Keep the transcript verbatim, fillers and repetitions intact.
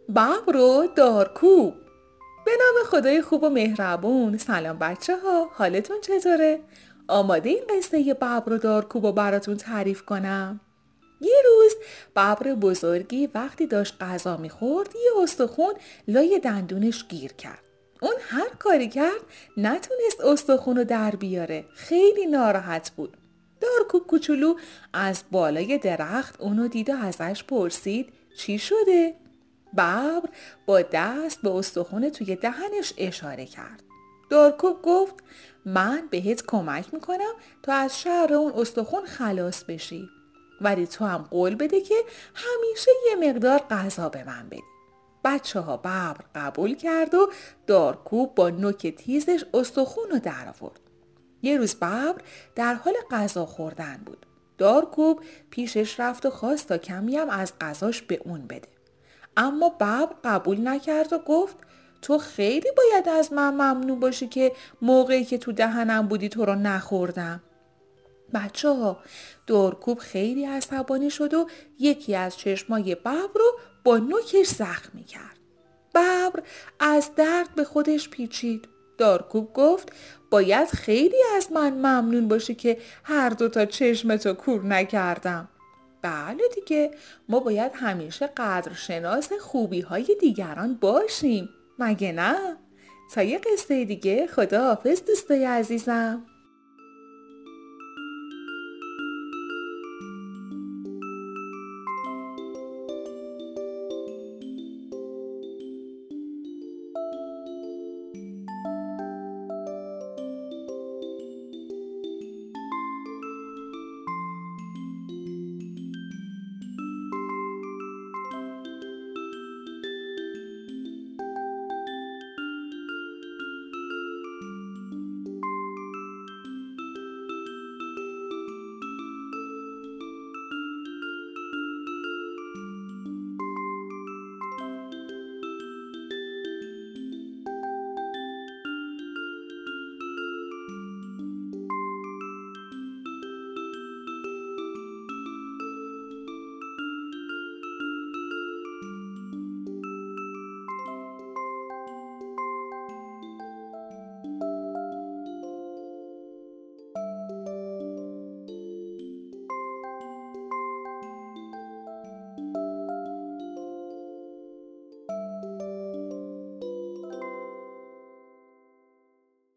ببر و دارکوب. به نام خدای خوب و مهربون. سلام بچه ها، حالتون چطوره؟ آماده این قصه ببر و دارکوب رو براتون تعریف کنم؟ یه روز ببر بزرگی وقتی داشت غذا میخورد یه استخون لای دندونش گیر کرد. اون هر کاری کرد نتونست استخون رو در بیاره. خیلی ناراحت بود. دارکوب کوچولو از بالای درخت اونو دید و ازش پرسید چی شده؟ ببر با دست به استخون توی دهنش اشاره کرد. دارکوب گفت من بهت کمک میکنم تا از شر اون استخون خلاص بشی. ولی تو هم قول بده که همیشه یه مقدار غذا به من بدی. بچه ها ببر قبول کرد و دارکوب با نوک تیزش استخون رو در آورد. یه روز ببر در حال غذا خوردن بود. دارکوب پیشش رفت و خواست تا کمی هم از غذاش به اون بده. اما ببر قبول نکرد و گفت تو خیلی باید از من ممنون باشی که موقعی که تو دهنم بودی تو رو نخوردم. بچه ها دارکوب خیلی عصبانی شد و یکی از چشمای ببر رو با نوکش زخمی کرد. ببر از درد به خودش پیچید. دارکوب گفت باید خیلی از من ممنون باشی که هر دوتا چشمتو کور نکردم. بله دیگه، ما باید همیشه قدرشناس خوبی های دیگران باشیم، مگه نه؟ تا یه قصه دیگه، خداحافظ دوستای عزیزم.